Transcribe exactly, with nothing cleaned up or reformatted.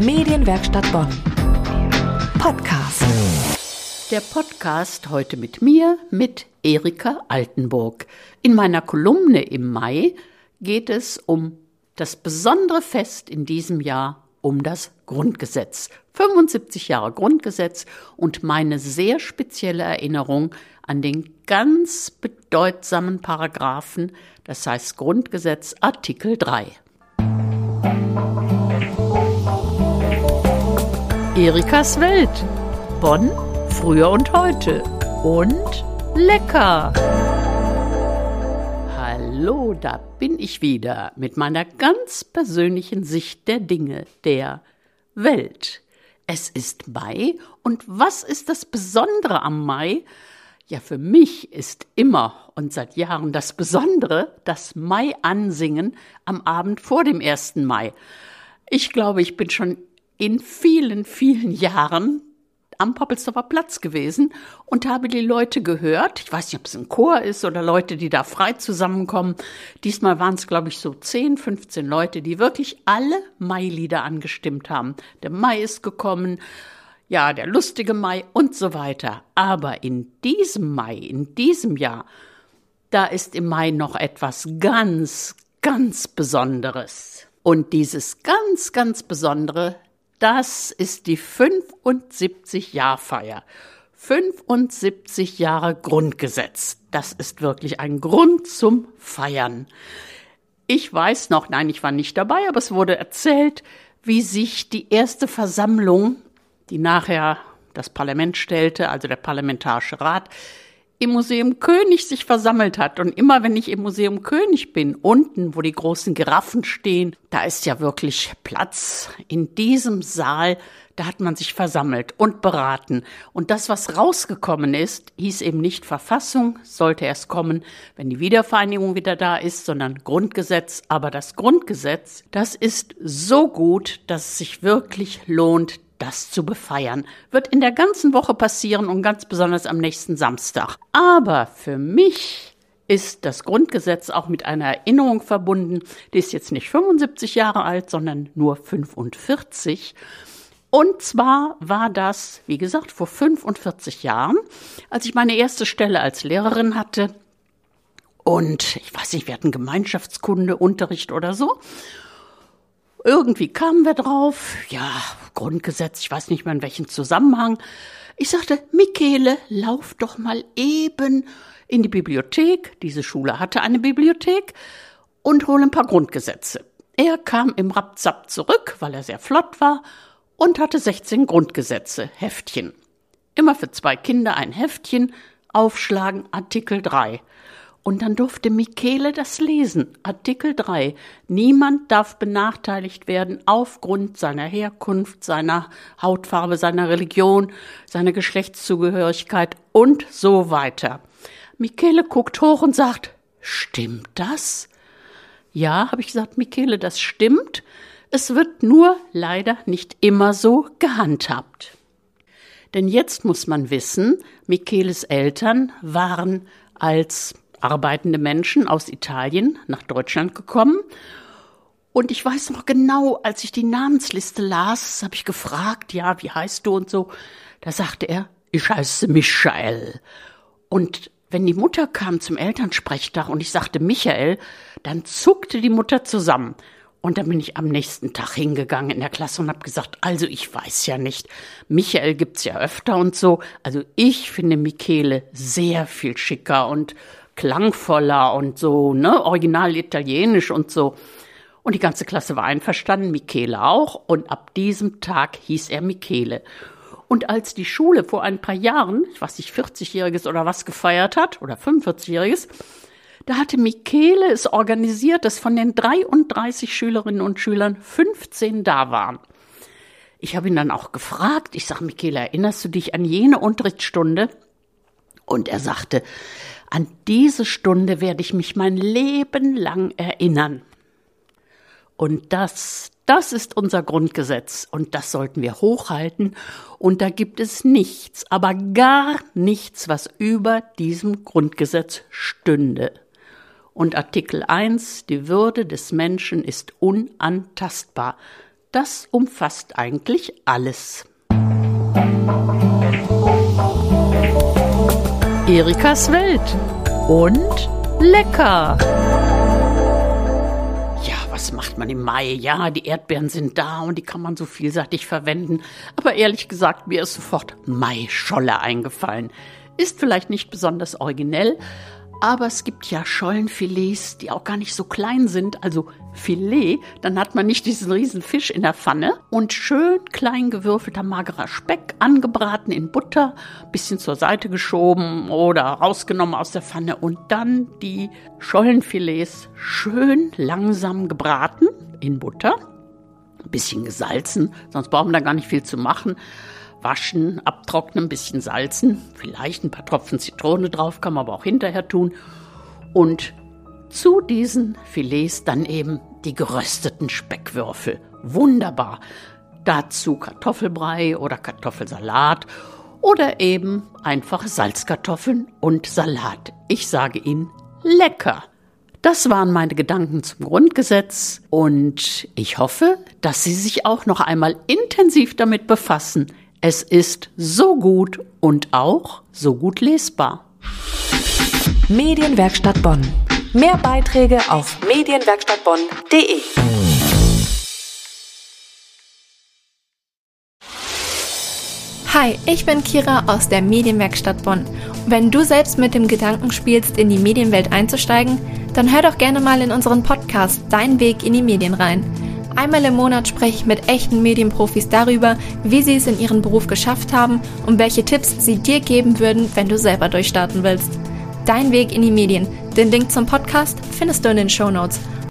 Medienwerkstatt Bonn. Podcast. Der Podcast heute mit mir, mit Erika Altenburg. In meiner Kolumne im Mai geht es um das besondere Fest in diesem Jahr, um das Grundgesetz. fünfundsiebzig Jahre Grundgesetz und meine sehr spezielle Erinnerung an den ganz bedeutsamen Paragraphen, das heißt Grundgesetz Artikel drei. Erikas Welt. Bonn, früher und heute. Und lecker. Hallo, da bin ich wieder mit meiner ganz persönlichen Sicht der Dinge, der Welt. Es ist Mai und was ist das Besondere am Mai? Ja, für mich ist immer und seit Jahren das Besondere das Mai-Ansingen am Abend vor dem ersten Mai. Ich glaube, ich bin schon in vielen, vielen Jahren am Poppelsdorfer Platz gewesen und habe die Leute gehört. Ich weiß nicht, ob es ein Chor ist oder Leute, die da frei zusammenkommen. Diesmal waren es, glaube ich, so zehn, fünfzehn Leute, die wirklich alle Mai-Lieder angestimmt haben. Der Mai ist gekommen, ja, der lustige Mai und so weiter. Aber in diesem Mai, in diesem Jahr, da ist im Mai noch etwas ganz, ganz Besonderes. Und dieses ganz, ganz Besondere, das ist die fünfundsiebzig-Jahr-Feier. fünfundsiebzig Jahre Grundgesetz. Das ist wirklich ein Grund zum Feiern. Ich weiß noch, nein, ich war nicht dabei, aber es wurde erzählt, wie sich die erste Versammlung, die nachher das Parlament stellte, also der Parlamentarische Rat, im Museum König sich versammelt hat. Und immer wenn ich im Museum König bin, unten, wo die großen Giraffen stehen, da ist ja wirklich Platz. In diesem Saal, da hat man sich versammelt und beraten. Und das, was rausgekommen ist, hieß eben nicht Verfassung, sollte erst kommen, wenn die Wiedervereinigung wieder da ist, sondern Grundgesetz. Aber das Grundgesetz, das ist so gut, dass es sich wirklich lohnt, das zu befeiern. Wird in der ganzen Woche passieren und ganz besonders am nächsten Samstag. Aber für mich ist das Grundgesetz auch mit einer Erinnerung verbunden. Die ist jetzt nicht fünfundsiebzig Jahre alt, sondern nur fünfundvierzig. Und zwar war das, wie gesagt, vor fünfundvierzig Jahren, als ich meine erste Stelle als Lehrerin hatte. Und ich weiß nicht, wir hatten Gemeinschaftskundeunterricht oder so. Irgendwie kamen wir drauf, ja, Grundgesetz, ich weiß nicht mehr in welchem Zusammenhang. Ich sagte, Michele, lauf doch mal eben in die Bibliothek, diese Schule hatte eine Bibliothek, und hol ein paar Grundgesetze. Er kam im Rapzapp zurück, weil er sehr flott war, und hatte sechzehn Grundgesetze, Heftchen. Immer für zwei Kinder ein Heftchen, aufschlagen, Artikel drei. Und dann durfte Michele das lesen. Artikel drei. Niemand darf benachteiligt werden aufgrund seiner Herkunft, seiner Hautfarbe, seiner Religion, seiner Geschlechtszugehörigkeit und so weiter. Michele guckt hoch und sagt, stimmt das? Ja, habe ich gesagt, Michele, das stimmt. Es wird nur leider nicht immer so gehandhabt. Denn jetzt muss man wissen, Micheles Eltern waren als arbeitende Menschen aus Italien nach Deutschland gekommen. Und ich weiß noch genau, als ich die Namensliste las, habe ich gefragt, ja, wie heißt du und so. Da sagte er, ich heiße Michael. Und wenn die Mutter kam zum Elternsprechtag und ich sagte Michael, dann zuckte die Mutter zusammen. Und dann bin ich am nächsten Tag hingegangen in der Klasse und habe gesagt, also ich weiß ja nicht, Michael gibt's ja öfter und so. Also ich finde Michele sehr viel schicker und klangvoller und so, ne, original italienisch und so. Und die ganze Klasse war einverstanden, Michele auch. Und ab diesem Tag hieß er Michele. Und als die Schule vor ein paar Jahren, ich weiß nicht, vierzigjähriges oder was gefeiert hat, oder fünfundvierzigjähriges, da hatte Michele es organisiert, dass von den dreiunddreißig Schülerinnen und Schülern fünfzehn da waren. Ich habe ihn dann auch gefragt, ich sage, Michele, erinnerst du dich an jene Unterrichtsstunde? Und er sagte, an diese Stunde werde ich mich mein Leben lang erinnern. Und das, das ist unser Grundgesetz und das sollten wir hochhalten. Und da gibt es nichts, aber gar nichts, was über diesem Grundgesetz stünde. Und Artikel eins, die Würde des Menschen ist unantastbar. das umfasst eigentlich alles. Erikas Welt und lecker. Ja, was macht man im Mai? Ja, die Erdbeeren sind da und die kann man so vielseitig verwenden. Aber ehrlich gesagt, mir ist sofort Maischolle eingefallen. Ist vielleicht nicht besonders originell, aber es gibt ja Schollenfilets, die auch gar nicht so klein sind, also Filet, dann hat man nicht diesen riesen Fisch in der Pfanne und schön klein gewürfelter magerer Speck, angebraten in Butter, bisschen zur Seite geschoben oder rausgenommen aus der Pfanne und dann die Schollenfilets schön langsam gebraten in Butter, ein bisschen gesalzen, sonst brauchen wir da gar nicht viel zu machen. Waschen, abtrocknen, ein bisschen salzen, vielleicht ein paar Tropfen Zitrone drauf, kann man aber auch hinterher tun. Und zu diesen Filets dann eben die gerösteten Speckwürfel. Wunderbar. Dazu Kartoffelbrei oder Kartoffelsalat oder eben einfache Salzkartoffeln und Salat. Ich sage Ihnen, lecker. Das waren meine Gedanken zum Grundgesetz und ich hoffe, dass Sie sich auch noch einmal intensiv damit befassen. Es ist so gut und auch so gut lesbar. Medienwerkstatt Bonn. Mehr Beiträge auf medienwerkstattbonn punkt de. Hi, ich bin Kira aus der Medienwerkstatt Bonn. Wenn du selbst mit dem Gedanken spielst, in die Medienwelt einzusteigen, dann hör doch gerne mal in unseren Podcast Dein Weg in die Medien rein. Einmal im Monat spreche ich mit echten Medienprofis darüber, wie sie es in ihrem Beruf geschafft haben und welche Tipps sie dir geben würden, wenn du selber durchstarten willst. Dein Weg in die Medien. Den Link zum Podcast findest du in den Shownotes.